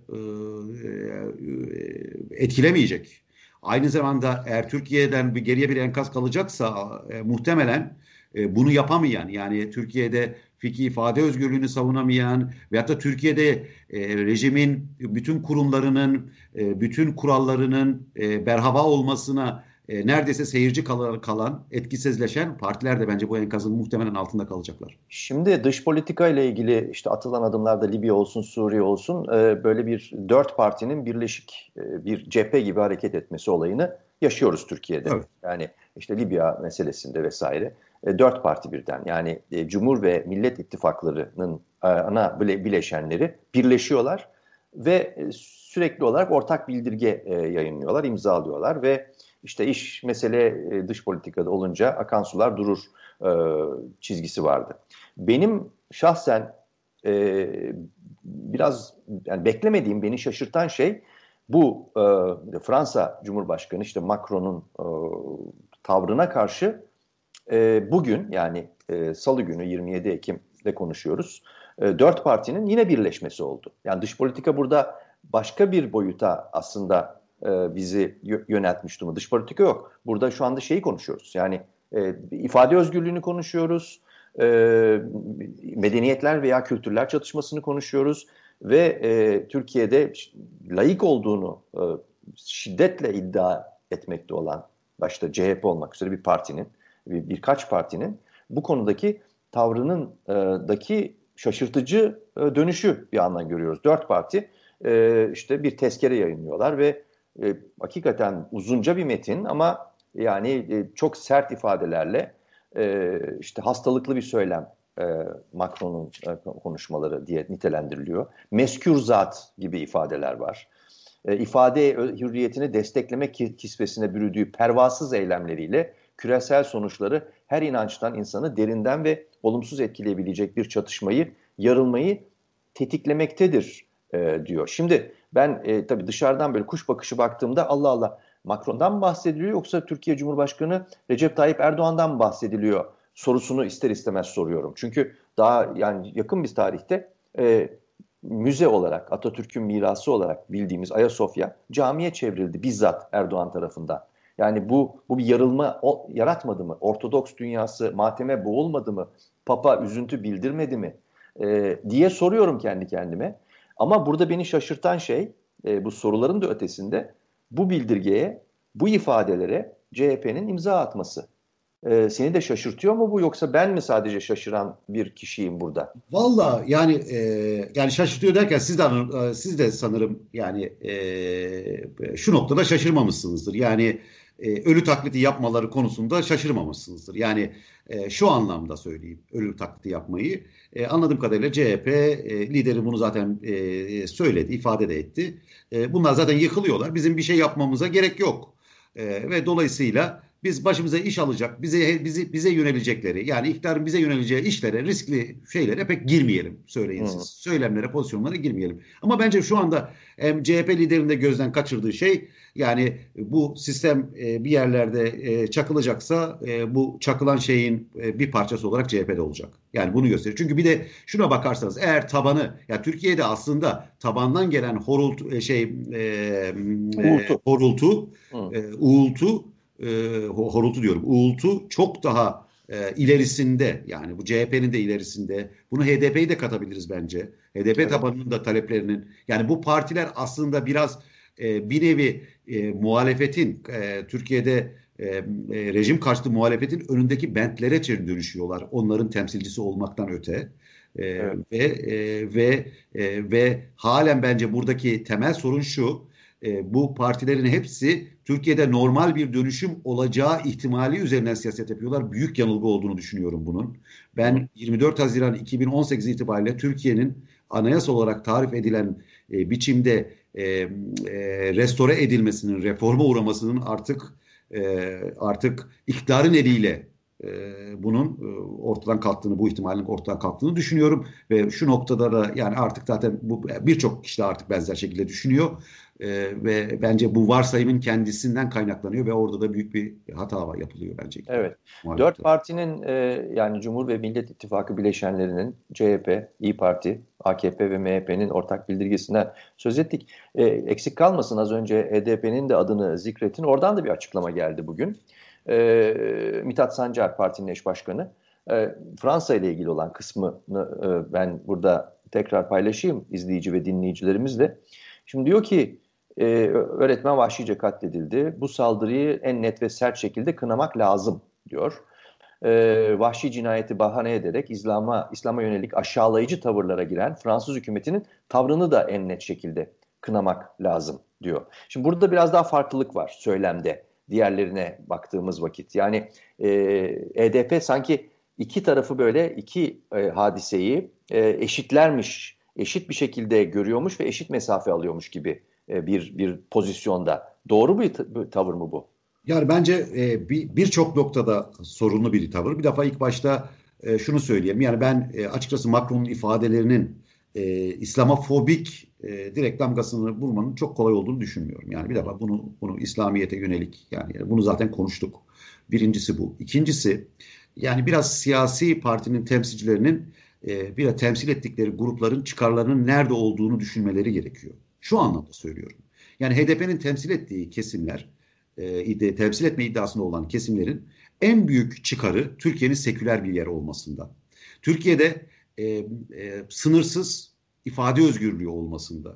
etkilemeyecek. Aynı zamanda eğer Türkiye'den geriye bir enkaz kalacaksa muhtemelen bunu yapamayan, yani Türkiye'de fikri ifade özgürlüğünü savunamayan veyahut da Türkiye'de rejimin bütün kurumlarının, bütün kurallarının berhava olmasına neredeyse seyirci kalan, etkisizleşen partiler de bence bu enkazın muhtemelen altında kalacaklar. Şimdi dış politika ile ilgili işte atılan adımlarda Libya olsun, Suriye olsun böyle bir dört partinin birleşik bir cephe gibi hareket etmesi olayını yaşıyoruz Türkiye'de. Evet. Yani işte Libya meselesinde vesaire dört parti birden yani Cumhur ve Millet İttifaklarının ana bileşenleri birleşiyorlar ve sürekli olarak ortak bildirge yayınlıyorlar, imzalıyorlar ve işte iş mesele dış politikada olunca akan sular durur çizgisi vardı. Benim şahsen biraz yani beklemediğim, beni şaşırtan şey bu Fransa Cumhurbaşkanı işte Macron'un tavrına karşı bugün yani Salı günü 27 Ekim'de konuşuyoruz. Dört partinin yine birleşmesi oldu. Yani dış politika burada başka bir boyuta aslında bizi yöneltmiş durumda. Dış politika yok. Burada şu anda şeyi konuşuyoruz. Yani ifade özgürlüğünü konuşuyoruz. Medeniyetler veya kültürler çatışmasını konuşuyoruz. Ve Türkiye'de laik olduğunu şiddetle iddia etmekte olan başta CHP olmak üzere bir partinin, birkaç partinin bu konudaki tavrının daki şaşırtıcı dönüşü bir yandan görüyoruz. Dört parti işte bir tezkere yayınlıyorlar ve hakikaten uzunca bir metin ama yani çok sert ifadelerle işte hastalıklı bir söylem Macron'un konuşmaları diye nitelendiriliyor. Meskür zat gibi ifadeler var. İfade hürriyetini desteklemek kisvesine bürüdüğü pervasız eylemleriyle küresel sonuçları her inançtan insanı derinden ve olumsuz etkileyebilecek bir çatışmayı, yarılmayı tetiklemektedir diyor. Şimdi ben tabii dışarıdan böyle kuş bakışı baktığımda Allah Allah Macron'dan mı bahsediliyor yoksa Türkiye Cumhurbaşkanı Recep Tayyip Erdoğan'dan mı bahsediliyor sorusunu ister istemez soruyorum. Çünkü daha yani yakın bir tarihte müze olarak Atatürk'ün mirası olarak bildiğimiz Ayasofya camiye çevrildi bizzat Erdoğan tarafından. Yani bu bir yarılma yaratmadı mı? Ortodoks dünyası mateme boğulmadı mı? Papa üzüntü bildirmedi mi? Diye soruyorum kendi kendime. Ama burada beni şaşırtan şey bu soruların da ötesinde bu bildirgeye, bu ifadelere CHP'nin imza atması. Seni de şaşırtıyor mu bu, yoksa ben mi sadece şaşıran bir kişiyim burada? Valla yani şaşırtıyor derken siz de sanırım yani şu noktada şaşırmamışsınızdır. Yani ölü taklidi yapmaları konusunda şaşırmamışsınızdır. Yani şu anlamda söyleyeyim ölü taklidi yapmayı. Anladığım kadarıyla CHP lideri bunu zaten söyledi, ifade de etti. Bunlar zaten yıkılıyorlar. Bizim bir şey yapmamıza gerek yok. Ve dolayısıyla biz başımıza iş alacak, bize yönelecekleri, yani iktidarın bize yöneleceği işlere, riskli şeylere pek girmeyelim, söyleyin siz. Söylemlere, pozisyonlara girmeyelim. Ama bence şu anda CHP liderinin de gözden kaçırdığı şey, yani bu sistem bir yerlerde çakılacaksa bu çakılan şeyin bir parçası olarak CHP'de olacak. Yani bunu gösteriyor. Çünkü bir de şuna bakarsanız, eğer tabanı, ya Türkiye'de aslında tabandan gelen Uğultu. horultu, Hı. uğultu, horultu diyorum. Uğultu çok daha ilerisinde, yani bu CHP'nin de ilerisinde. Bunu HDP'yi de katabiliriz bence. HDP Evet. tabanının da taleplerinin, yani bu partiler aslında biraz bir nevi muhalefetin Türkiye'de rejim karşıtı muhalefetin önündeki bentlere dönüşüyorlar. Onların temsilcisi olmaktan öte. Evet. Ve halen bence buradaki temel sorun şu: bu partilerin hepsi Türkiye'de normal bir dönüşüm olacağı ihtimali üzerinden siyaset yapıyorlar. Büyük yanılgı olduğunu düşünüyorum bunun. Hı. Ben 24 Haziran 2018 itibariyle Türkiye'nin anayasa olarak tarif edilen biçimde restore edilmesinin, reforma uğramasının artık iktidarın eliyle bunun ortadan kalktığını, bu ihtimalin ortadan kalktığını düşünüyorum. Ve şu noktada da yani artık zaten birçok kişi de artık benzer şekilde düşünüyor. Ve bence bu varsayımın kendisinden kaynaklanıyor ve orada da büyük bir hata yapılıyor bence iktidar. Evet. Dört partinin yani Cumhur ve Millet İttifakı bileşenlerinin CHP, İYİ Parti, AKP ve MHP'nin ortak bildirgesinden söz ettik. Eksik kalmasın, az önce HDP'nin de adını zikretin. Oradan da bir açıklama geldi bugün. Mithat Sancar, partinin eş başkanı, Fransa ile ilgili olan kısmını ben burada tekrar paylaşayım izleyici ve dinleyicilerimizle. Şimdi diyor ki öğretmen vahşice katledildi. Bu saldırıyı en net ve sert şekilde kınamak lazım diyor. Vahşi cinayeti bahane ederek İslam'a yönelik aşağılayıcı tavırlara giren Fransız hükümetinin tavrını da en net şekilde kınamak lazım diyor. Şimdi burada biraz daha farklılık var söylemde diğerlerine baktığımız vakit. Yani HDP sanki iki tarafı, böyle iki hadiseyi eşitlermiş, eşit bir şekilde görüyormuş ve eşit mesafe alıyormuş gibi bir pozisyonda. Doğru bir tavır mı bu? Yani bence birçok noktada sorunlu bir tavır. Bir defa ilk başta şunu söyleyeyim. Yani ben açıkçası Macron'un ifadelerinin İslamofobik direkt damgasını vurmanın çok kolay olduğunu düşünmüyorum. Yani bir defa bunu İslamiyet'e yönelik, yani bunu zaten konuştuk. Birincisi bu. İkincisi, yani biraz siyasi partinin temsilcilerinin biraz temsil ettikleri grupların çıkarlarının nerede olduğunu düşünmeleri gerekiyor. Şu anlamda söylüyorum. Yani HDP'nin temsil ettiği kesimler, temsil etme iddiasında olan kesimlerin en büyük çıkarı Türkiye'nin seküler bir yer olmasında. Türkiye'de sınırsız ifade özgürlüğü olmasında.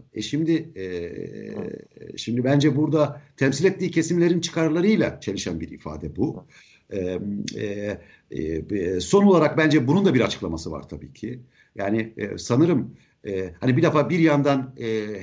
Şimdi bence burada temsil ettiği kesimlerin çıkarlarıyla çelişen bir ifade bu. Son olarak bence bunun da bir açıklaması var tabii ki. Yani sanırım hani bir defa bir yandan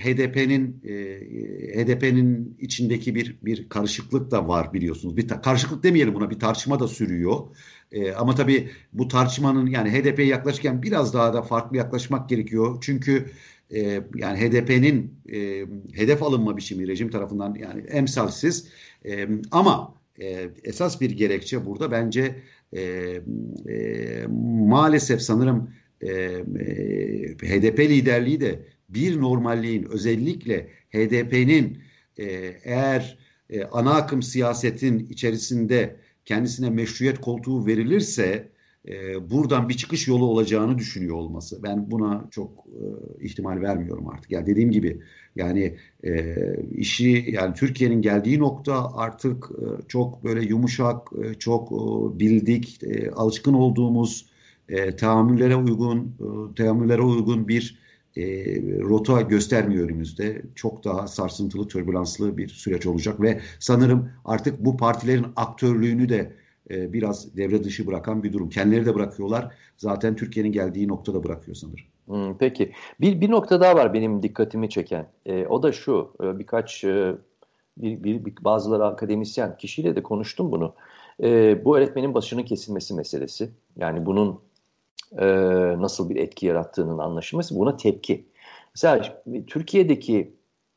HDP'nin içindeki bir karışıklık da var, biliyorsunuz. Karışıklık demeyelim buna, bir tartışma da sürüyor. Ama tabii bu tartışmanın, yani HDP'ye yaklaşırken biraz daha da farklı yaklaşmak gerekiyor. Çünkü yani HDP'nin hedef alınma biçimi rejim tarafından yani emsalsiz. Ama esas bir gerekçe burada bence maalesef sanırım HDP liderliği de bir normalliğin, özellikle HDP'nin eğer ana akım siyasetin içerisinde kendisine meşruiyet koltuğu verilirse buradan bir çıkış yolu olacağını düşünüyor olması. Ben buna çok ihtimal vermiyorum artık. Yani dediğim gibi, yani yani Türkiye'nin geldiği nokta artık çok böyle yumuşak, çok bildik, alışkın olduğumuz tahammüllere uygun bir rota göstermiyor önümüzde. Çok daha sarsıntılı, türbülanslı bir süreç olacak ve sanırım artık bu partilerin aktörlüğünü de biraz devre dışı bırakan bir durum. Kendileri de bırakıyorlar. Zaten Türkiye'nin geldiği noktada bırakıyor sanırım. Peki. Bir nokta daha var benim dikkatimi çeken. O da şu. Birkaç bazıları akademisyen kişiyle de konuştum bunu. Bu öğretmenin başının kesilmesi meselesi. Yani bunun nasıl bir etki yarattığının anlaşılması, buna tepki. Mesela Türkiye'deki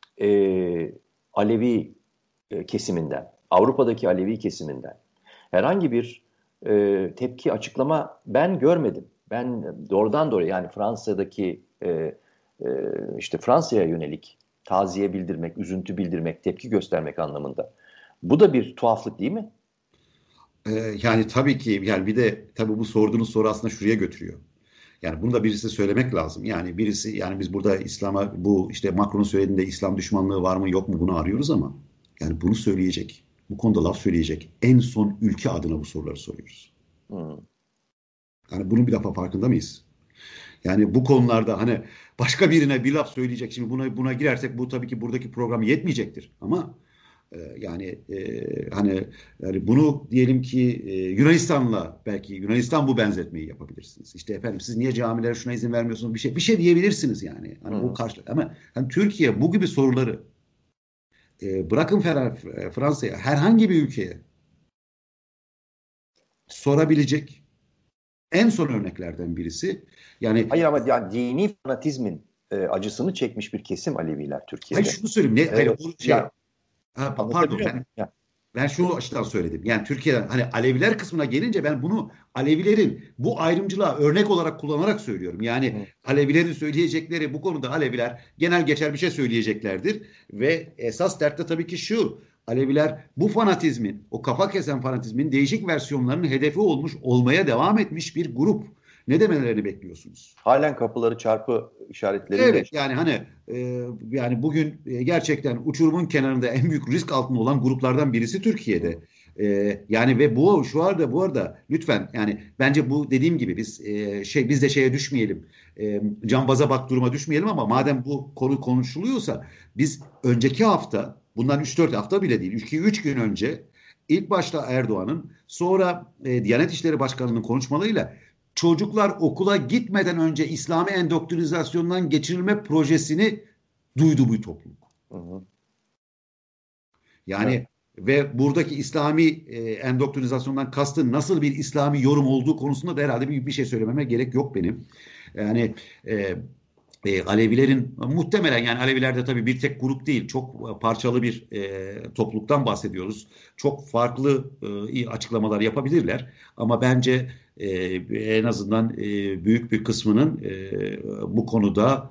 Alevi kesiminden, Avrupa'daki Alevi kesiminden herhangi bir tepki, açıklama ben görmedim. Ben doğrudan doğruya, yani Fransa'daki işte Fransa'ya yönelik taziye bildirmek, üzüntü bildirmek, tepki göstermek anlamında. Bu da bir tuhaflık değil mi? Yani tabii ki, yani bir de tabii bu sorduğunuz soru aslında şuraya götürüyor. Yani bunu da birisi söylemek lazım. Yani birisi, yani biz burada İslam'a, bu işte Macron'un söylediğinde İslam düşmanlığı var mı yok mu bunu arıyoruz ama yani bunu söyleyecek, bu konuda laf söyleyecek en son ülke adına bu soruları soruyoruz. Hmm. Yani bunun bir defa farkında mıyız? Yani bu konularda hani başka birine bir laf söyleyecek. Şimdi buna girersek bu tabii ki buradaki program yetmeyecektir. Ama hani yani bunu diyelim ki Yunanistan'la, belki Yunanistan bu benzetmeyi yapabilirsiniz. İşte efendim siz niye camilere şuna izin vermiyorsunuz, bir şey diyebilirsiniz yani. Hani bu Hı. karşı, ama hani Türkiye bu gibi soruları bırakın Fransa'ya, herhangi bir ülkeye sorabilecek en son örneklerden birisi. Yani Hayır, ama yani dini fanatizmin acısını çekmiş bir kesim Aleviler hayır, Türkiye'de. şunu söyleyeyim, hayır, o Yani pardon, anlatabiliyor muyum? ben şu açıdan söyledim. Yani Türkiye'den hani Aleviler kısmına gelince ben bunu Alevilerin bu ayrımcılığa örnek olarak kullanarak söylüyorum. Yani Hı. Alevilerin söyleyecekleri, bu konuda Aleviler genel geçer bir şey söyleyeceklerdir. Ve esas dert de tabii ki şu: Aleviler bu fanatizmin, o kafa kesen fanatizmin değişik versiyonlarının hedefi olmuş, olmaya devam etmiş bir grup. Ne demelerini bekliyorsunuz? Halen kapıları çarpı işaretleriyle. Evet, yani hani yani bugün gerçekten uçurumun kenarında en büyük risk altında olan gruplardan birisi Türkiye'de. Yani ve bu arada lütfen, yani bence bu dediğim gibi biz de şeye düşmeyelim. Cambaza bak duruma düşmeyelim, ama Hı. madem bu konu konuşuluyorsa biz önceki hafta, bundan 3-4 hafta bile değil, 2-3 gün önce ilk başta Erdoğan'ın, sonra Diyanet İşleri Başkanı'nın konuşmalarıyla çocuklar okula gitmeden önce İslami endoktrinizasyondan geçirilme projesini duydu bu topluluk. Hı hı. Evet. Yani ve buradaki İslami endoktrinizasyondan kastı nasıl bir İslami yorum olduğu konusunda da herhalde bir şey söylememe gerek yok benim. Yani e, Alevilerin muhtemelen, yani Aleviler de tabii bir tek grup değil, çok parçalı bir topluluktan bahsediyoruz. Çok farklı açıklamalar yapabilirler, ama bence en azından büyük bir kısmının bu konuda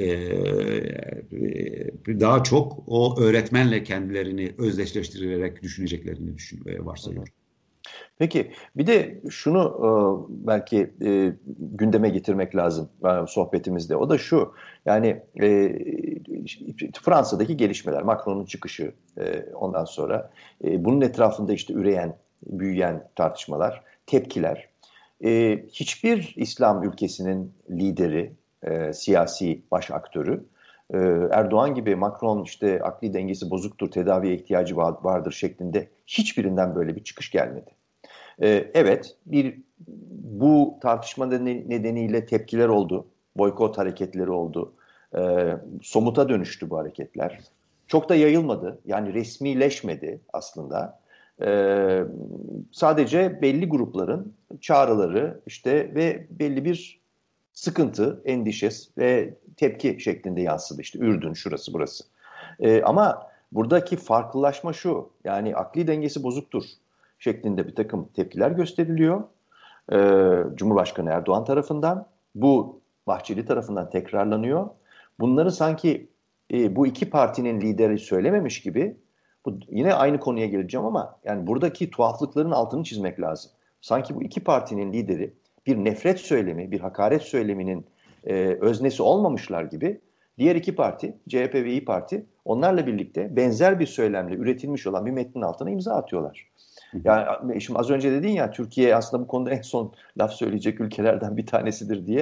daha çok o öğretmenle kendilerini özdeşleştirerek düşüneceklerini Hı hı. varsayıyorum. Peki, bir de şunu belki gündeme getirmek lazım sohbetimizde. O da şu: yani Fransa'daki gelişmeler, Macron'un çıkışı, ondan sonra bunun etrafında işte üreyen, büyüyen tartışmalar, tepkiler. Hiçbir İslam ülkesinin lideri, siyasi baş aktörü, e, Erdoğan gibi, Macron işte akli dengesi bozuktur, tedaviye ihtiyacı vardır şeklinde hiçbirinden böyle bir çıkış gelmedi. Evet, bu tartışma nedeniyle tepkiler oldu, boykot hareketleri oldu, somuta dönüştü bu hareketler. Çok da yayılmadı, yani resmileşmedi aslında. Sadece belli grupların çağrıları işte ve belli bir sıkıntı, endişe ve tepki şeklinde yansıdı. İşte Ürdün, şurası, burası. Ama buradaki farklılaşma şu: yani akli dengesi bozuktur şeklinde bir takım tepkiler gösteriliyor. Cumhurbaşkanı Erdoğan tarafından. Bu Bahçeli tarafından tekrarlanıyor. Bunları sanki bu iki partinin lideri söylememiş gibi, yine aynı konuya geleceğim ama yani buradaki tuhaflıkların altını çizmek lazım. Sanki bu iki partinin lideri bir nefret söylemi, bir hakaret söyleminin öznesi olmamışlar gibi, diğer iki parti, CHP ve İYİ Parti, onlarla birlikte benzer bir söylemle üretilmiş olan bir metnin altına imza atıyorlar. Yani şimdi az önce dedin ya, Türkiye aslında bu konuda en son laf söyleyecek ülkelerden bir tanesidir diye.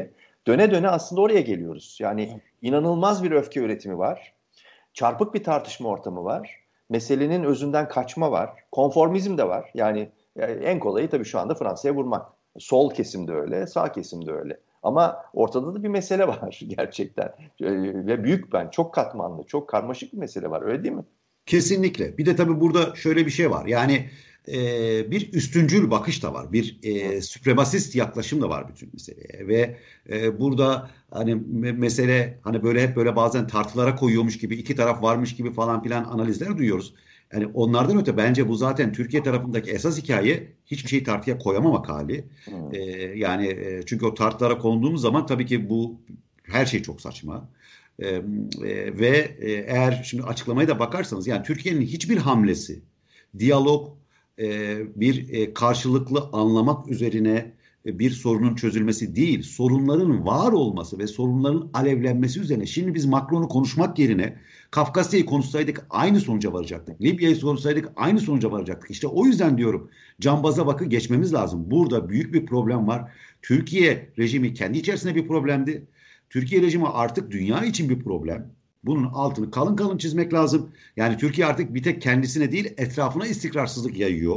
Döne döne aslında oraya geliyoruz. Yani inanılmaz bir öfke üretimi var. Çarpık bir tartışma ortamı var. Meselenin özünden kaçma var. Konformizm de var. Yani en kolayı tabii şu anda Fransa'ya vurmak. Sol kesim de öyle, sağ kesim de öyle. Ama ortada da bir mesele var gerçekten. Ve büyük, çok katmanlı, çok karmaşık bir mesele var. Öyle değil mi? Kesinlikle. Bir de tabii burada şöyle bir şey var. Yani bir üstüncül bakış da var. Bir süpremasist yaklaşım da var bütün meseleye. Ve burada hani mesele hani böyle hep böyle bazen tartılara koyuyormuş gibi, iki taraf varmış gibi falan filan analizler duyuyoruz. Yani onlardan öte bence bu zaten Türkiye tarafındaki esas hikaye hiçbir şeyi tartıya koyamamak hali. Hmm. Yani çünkü o tartılara konduğumuz zaman tabii ki bu her şey çok saçma. Ve eğer şimdi açıklamaya da bakarsanız yani Türkiye'nin hiçbir hamlesi diyalog, bir karşılıklı anlamak üzerine bir sorunun çözülmesi değil, sorunların var olması ve sorunların alevlenmesi üzerine. Şimdi biz Macron'u konuşmak yerine Kafkasya'yı konuşsaydık aynı sonuca varacaktık. Libya'yı konuşsaydık aynı sonuca varacaktık. İşte o yüzden diyorum cambaza bakı geçmemiz lazım. Burada büyük bir problem var. Türkiye rejimi kendi içerisinde bir problemdi. Türkiye rejimi artık dünya için bir problem. Bunun altını kalın kalın çizmek lazım. Yani Türkiye artık bir tek kendisine değil etrafına istikrarsızlık yayıyor.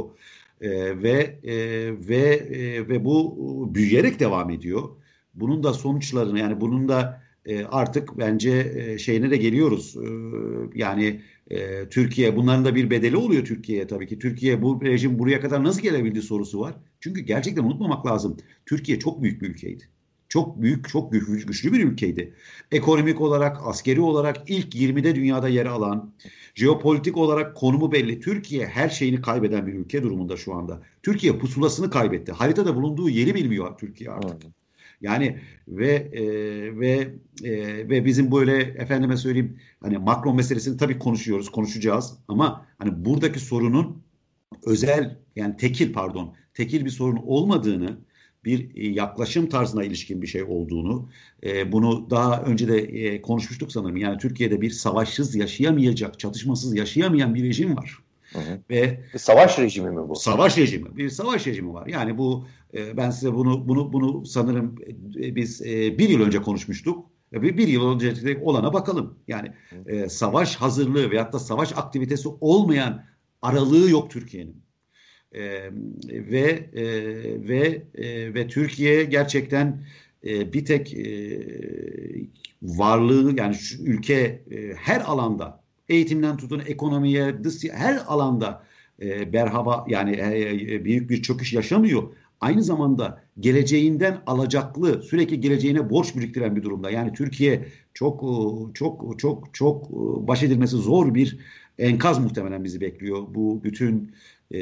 Ve bu büyüyerek devam ediyor. Bunun da sonuçlarını yani bunun da artık bence şeyine de geliyoruz. Yani Türkiye bunların da bir bedeli oluyor Türkiye'ye tabii ki. Türkiye bu rejim buraya kadar nasıl gelebildi sorusu var. Çünkü gerçekten unutmamak lazım. Türkiye çok büyük bir ülkeydi. Çok büyük, çok güçlü bir ülkeydi. Ekonomik olarak, askeri olarak ilk 20'de dünyada yer alan, jeopolitik olarak konumu belli. Türkiye her şeyini kaybeden bir ülke durumunda şu anda. Türkiye pusulasını kaybetti. Haritada bulunduğu yeri bilmiyor Türkiye artık. Yani ve bizim böyle efendime söyleyeyim hani Macron meselesini tabii konuşacağız ama hani buradaki sorunun yani tekil bir sorun olmadığını bir yaklaşım tarzına ilişkin bir şey olduğunu bunu daha önce de konuşmuştuk sanırım. Yani Türkiye'de bir savaşsız yaşayamayacak, çatışmasız yaşayamayan bir rejim var. Hı hı. Ve Savaş rejimi mi bu? bir savaş rejimi var. Yani bu ben size bunu sanırım biz bir yıl önce konuşmuştuk. Bir yıl önce olana bakalım. Yani savaş hazırlığı veyahut da savaş aktivitesi olmayan aralığı yok Türkiye'nin. Ve Türkiye gerçekten bir tek varlığı yani şu ülke her alanda eğitimden tutun ekonomiye her alanda berhava yani büyük bir çöküş yaşamıyor. Aynı zamanda geleceğinden alacaklı sürekli geleceğine borç biriktiren bir durumda. Yani Türkiye çok baş edilmesi zor bir enkaz muhtemelen bizi bekliyor. Bu bütün e,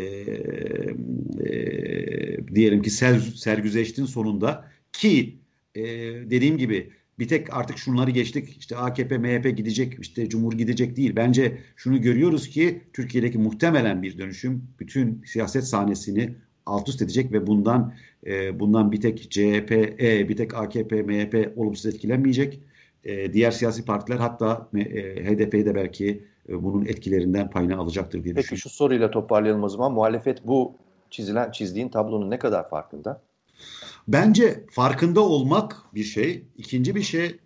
diyelim ki sergüzeştin sonunda ki dediğim gibi bir tek artık şunları geçtik işte AKP, MHP gidecek işte Cumhur gidecek değil. Bence şunu görüyoruz ki Türkiye'deki muhtemelen bir dönüşüm bütün siyaset sahnesini alt üst edecek ve bundan bir tek CHP, bir tek AKP, MHP olumsuz etkilenmeyecek. Diğer siyasi partiler hatta HDP'yi de belki bunun etkilerinden payını alacaktır diye Peki düşünüyorum. şu soruyla toparlayalım o zaman. Muhalefet bu çizdiğin tablonun ne kadar farkında? Bence farkında olmak bir şey. İkinci bir şey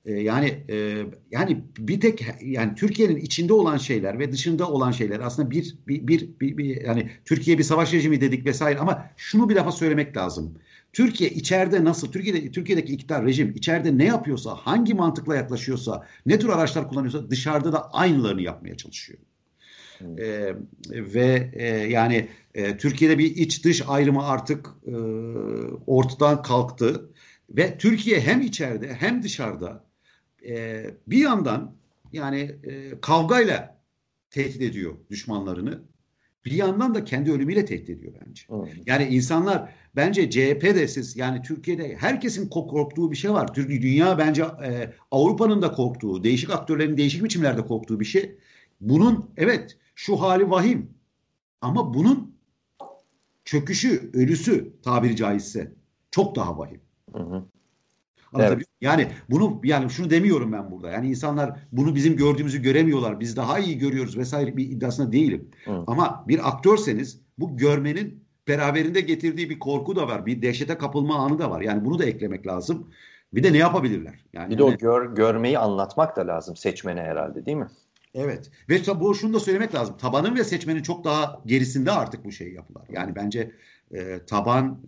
yani bir tek yani Türkiye'nin içinde olan şeyler ve dışında olan şeyler aslında yani Türkiye bir savaş rejimi dedik vesaire ama şunu bir defa söylemek lazım. Türkiye içeride nasıl Türkiye'deki iktidar rejim içeride ne yapıyorsa hangi mantıkla yaklaşıyorsa ne tür araçlar kullanıyorsa dışarıda da aynılarını yapmaya çalışıyor. Yani Türkiye'de bir iç dış ayrımı artık ortadan kalktı ve Türkiye hem içeride hem dışarıda bir yandan yani kavgayla tehdit ediyor düşmanlarını. Bir yandan da kendi ölümüyle tehdit ediyor bence. Yani insanlar bence CHP'de yani Türkiye'de herkesin korktuğu bir şey var. Dünya bence Avrupa'nın da korktuğu, değişik aktörlerin değişik biçimlerde korktuğu bir şey. Bunun evet şu hali vahim ama bunun çöküşü, ölüsü tabiri caizse çok daha vahim. Hı hı. Evet. Yani şunu demiyorum ben burada. Yani insanlar bunu bizim gördüğümüzü göremiyorlar. Biz daha iyi görüyoruz vesaire bir iddiasında değilim. Hı. Ama bir aktörseniz bu görmenin beraberinde getirdiği bir korku da var. Bir dehşete kapılma anı da var. Yani bunu da eklemek lazım. Bir de ne yapabilirler? Yani bir de o görmeyi anlatmak da lazım seçmene herhalde, değil mi? evet. Ve bu şunu da söylemek lazım. Tabanın ve seçmenin çok daha gerisinde artık bu şey yapılar. Yani bence taban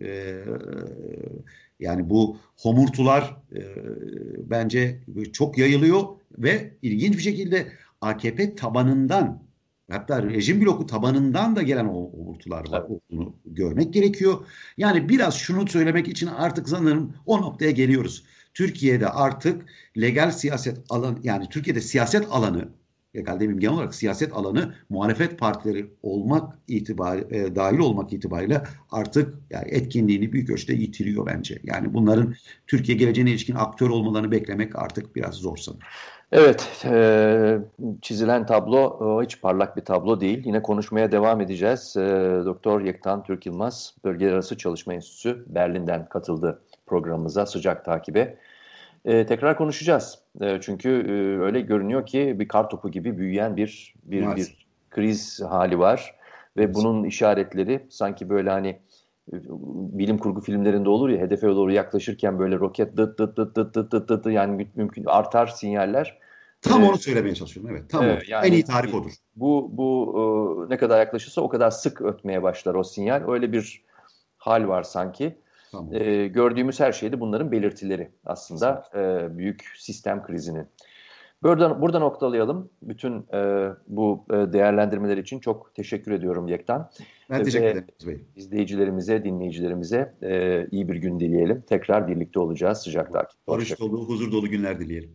yani bu homurtular bence çok yayılıyor ve ilginç bir şekilde AKP tabanından, hatta rejim bloku tabanından da gelen o homurtular var. Evet. Onu görmek gerekiyor. Yani biraz şunu söylemek için artık sanırım o noktaya geliyoruz. Türkiye'de artık legal siyaset alanı, yani Türkiye'de siyaset alanı, legal demeyeyim, genel olarak siyaset alanı muhalefet partileri olmak itibariyle, dahil olmak itibariyle artık yani etkinliğini büyük ölçüde yitiriyor bence. Yani bunların Türkiye geleceğine ilişkin aktör olmalarını beklemek artık biraz zor sanırım. Evet, çizilen tablo hiç parlak bir tablo değil. Yine konuşmaya devam edeceğiz. Doktor Yektan Türk Yılmaz, Bölgeler Arası Çalışma Enstitüsü Berlin'den katıldı programımıza, sıcak takibe. Tekrar konuşacağız. Çünkü öyle görünüyor ki bir kartopu gibi büyüyen bir kriz hali var. Ve Evet. bunun işaretleri sanki böyle hani bilim kurgu filmlerinde olur ya, hedefe doğru yaklaşırken böyle roket dıt dıt dıt dıt dıt dıt dıt, yani mümkün artar sinyaller. Tam onu söylemeye çalışıyorum. Evet, tam o. En iyi Yani tarif odur. bu ne kadar yaklaşırsa o kadar sık ötmeye başlar o sinyal. Öyle bir hal var sanki. Tamam. Gördüğümüz her şey de bunların belirtileri aslında büyük sistem krizinin. Burada noktalayalım. Bütün bu değerlendirmeler için çok teşekkür ediyorum Yektan. Ben teşekkür ederim Bey. İzleyicilerimize, dinleyicilerimize iyi bir gün dileyelim. Tekrar birlikte olacağız sıcak takip. Barış dolu, huzur dolu günler dileyelim.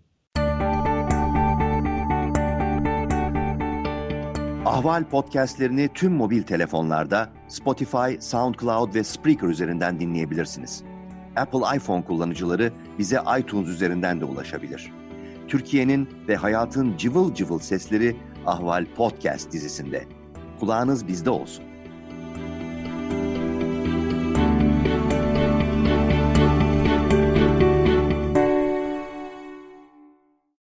Ahval podcastlerini tüm mobil telefonlarda Spotify, SoundCloud ve Spreaker üzerinden dinleyebilirsiniz. Apple iPhone kullanıcıları bize iTunes üzerinden de ulaşabilir. Türkiye'nin ve hayatın cıvıl cıvıl sesleri Ahval Podcast dizisinde. Kulağınız bizde olsun.